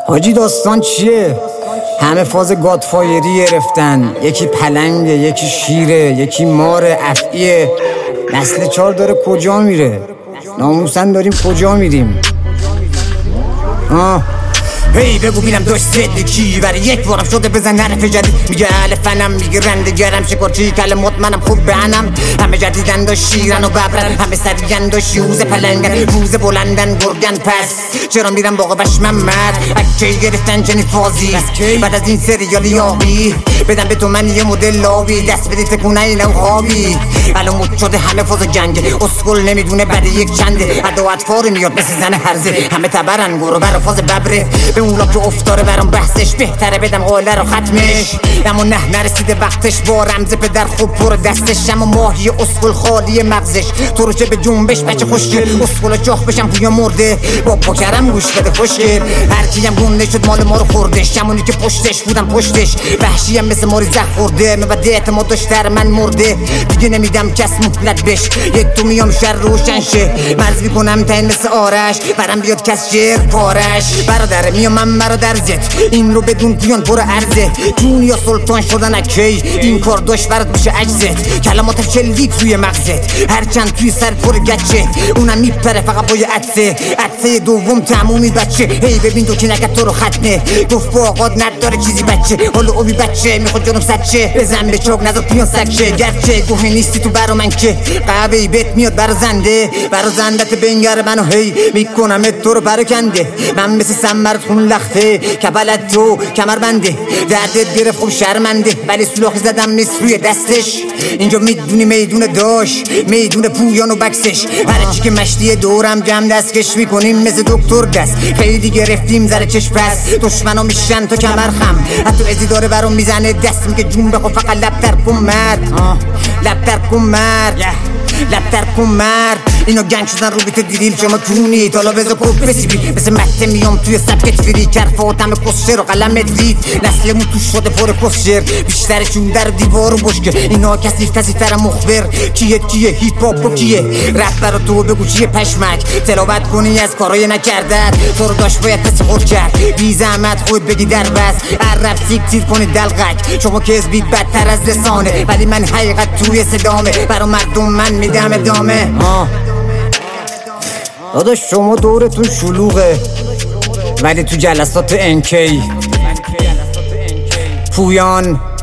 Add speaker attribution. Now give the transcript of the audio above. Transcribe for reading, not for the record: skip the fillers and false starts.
Speaker 1: حاجی داستان چیه؟ همه فاز گادفایری گرفتن، یکی پلنگه، یکی شیره، یکی ماره، افعیه. نسل 4 داره کجا میره؟ ناموسن داریم کجا میریم؟ هی بگو بینم داشت زدی کی برای یک بارم شده بزن حرف جدید میگه اهل فنم میگه رنده گرم شکرچی کل مطمنم خوب بهنم همه جدیدن داشت شیرن و ببرن همه سریعن داشت یوز پلنگن روز بلندن گرگن پس چرا میرم باقا بشممت اکی گرفتن چنین فازی بعد از این سریال یابی بدم به تو من یه مدل لابی دست بدی تکونه اینم خوابی الان مد شده همه فاز جنگه اسکل نمیدونه برای یک چنده عدوات فار میاد مثل زن هرزه همه تبرن گروه برا فاز ببره به اولا که افتاره برام بحثش بهتره بدم قاله رو ختمش اما نه نرسیده وقتش با رمز پدر خوب پر دستش اما ماهی اسکل خالی مغزش تو رو چه به جنبش بچه خوشگل اسکل جاخ بشم پویا مرده با کرم گوش بده خوشگل هرکیم گونه شد مال ما رو خوردش همونی که پشتش بودم پشتش وحشیم مثل ماری زخ خورده مبده اعتماد داشت در من مرده دیگه نمیدم کس مهلت بش یک تو میام شر روشن شه مرز میکنم تین مثل آرش برم بیاد کس جر پارش برادر میام من برادر زد این رو بدون بیان پر عرضه جون یا سلطان شدن اکی این کار داشت برات میشه عجزت کلمات شلیک روی مغزت هرچند توی سر پر گچه اونم میپره فقط با یه عدسه دوم تمومی بچه هی ببین دو که نگه تو رو ختنه گفت با آقاد نداره چیزی بچه حالا اوبی بچه میخواد جنوب سچه بزن به چوک نظر پیان سکشه گرچه گوه نیستی تو برا من که قهوهی بیت میاد برا زندت بنگر منو هی میکنم تو رو برکنده من مثل سمرت خون لخته کبلت تو کمر بنده دردت گرفت خوب شرمنده ولی سلاخی زدم نیست روی دستش اینجا میدونی میدون داشت میدون پویان و بکسش هرچی که مشتی دورم جمع دستکش میکنیم مثل دکتر دست خیلی گرفتیم زره چشم پس دشمنا میشن تو کمر خم حتی ازی داره برام میزنه دست میگه جون بخور فقط لب تر کن مرد لب تر کن مرد اینا گنگ شدن رو بیت دیریل شما کونید حالا بذار کوب بسیبی مثل مهته میام توی سبکت فری کرفات همه کسشر و قلمت رید نسلمون توش شده پر کسشر بیشترشون در دیوار و بشکه اینا کسیفتر مخبر کیه هیپ هاپ و کیه رپ برا تو بگو چیه پشمک تلاوت کنی از کارای نکردن تو رو داشت باید پس خود کرد بی زحمت خود بگی در بس عرب سیکتیر کنی دلقک شما که از بید بدتر از رسانه ولی من حقیقت توی صدامه برا مردم من میدم ادامه داداش شما دورتون شلوغه ولی تو جلسات انکی پویان